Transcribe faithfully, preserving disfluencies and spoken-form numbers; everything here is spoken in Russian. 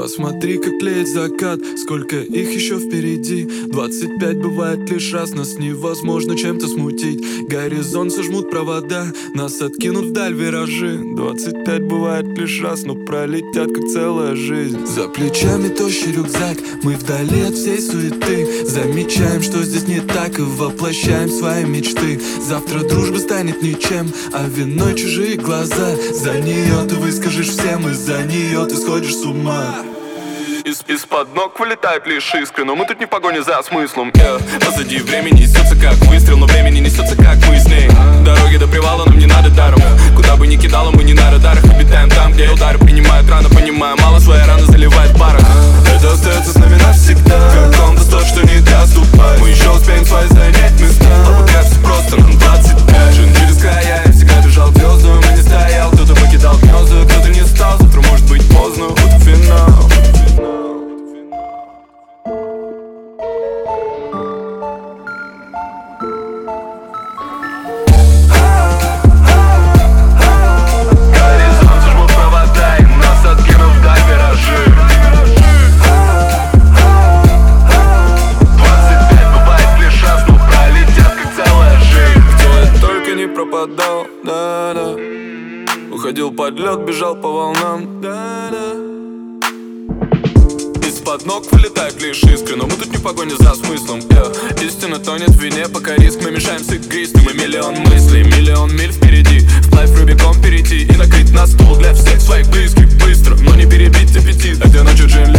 Посмотри, как леет закат, сколько их еще впереди. Двадцать пять бывает лишь раз, нас невозможно чем-то смутить. Горизонт сожмут провода, нас откинут вдаль виражи. Двадцать пять бывает лишь раз, но пролетят как целая жизнь. За плечами тощий рюкзак, мы вдали от всей суеты. Замечаем, что здесь не так, и воплощаем свои мечты. Завтра дружба станет ничем, а виной чужие глаза. За нее ты выскажешь всем, и за нее ты сходишь с ума. Из- Из-под ног вылетают лишь искры, но мы тут не в погоне за смыслом, yeah. Позади время несется как выстрел, но время не несется как мы с ней. Дороги до привала нам не надо даром, куда бы ни кидало, мы не на радарах. Обитаем там, где удары принимают рано, понимая, мало свои раны заливает в парах. Это остается с нами навсегда, как он даст, что не доступать. Мы еще успеем свои занять места, а пока все просто нам двадцать пять. Жен через края, я всегда бежал к звездам и не стоял. Кто-то покидал гнезда, кто-то не стал, завтра может быть поздно, вот и финал. Пропадал, да-да. Уходил под лед, бежал по волнам, да-да. Из-под ног вылетают лишь искры, но мы тут не в погоне за смыслом, yeah. Истина тонет в вине, пока риск мы мешаемся игристым. И миллион мыслей, миллион миль впереди. Вплавь Рубикон перейти и накрыть на стол для всех своих близких быстро, но не перебить аппетит. Этой ночью Джин